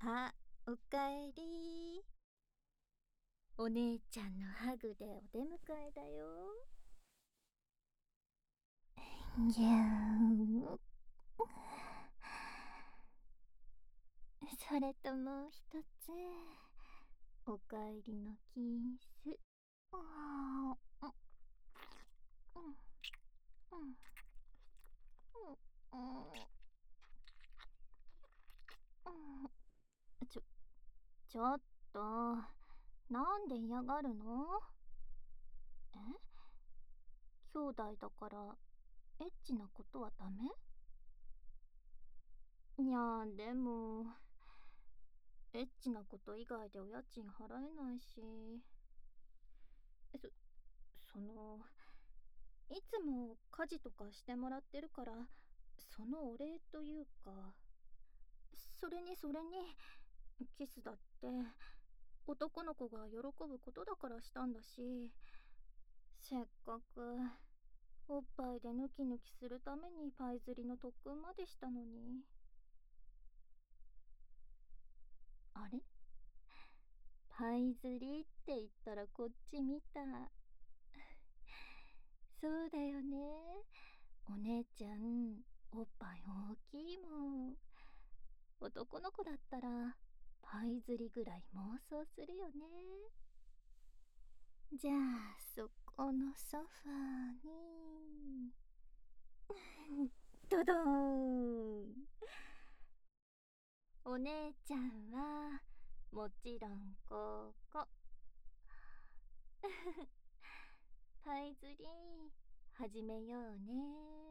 あ、おかえり。お姉ちゃんのハグでお出迎えだよ。ぎゃーん。それともう一つ、おかえりのキス。あーうんうんうんちょ、ちょっと、なんで嫌がるの？え、兄弟だからエッチなことはダメ？いやでも、エッチなこと以外でお家賃払えないし、その、いつも家事とかしてもらってるから、そのお礼というか、それに、キスだって男の子が喜ぶことだからしたんだし、せっかくおっぱいでヌキヌキするためにパイ釣りの特訓までしたのに。あれ、パイ釣りって言ったらこっち見た。そうだよね。お姉ちゃん、おっぱい大きいもん。男の子だったら、パイ釣りぐらい妄想するよね。じゃあ、そこのソファーに。ドドーン。お姉ちゃんは、もちろんここ。パイ釣り、始めようね。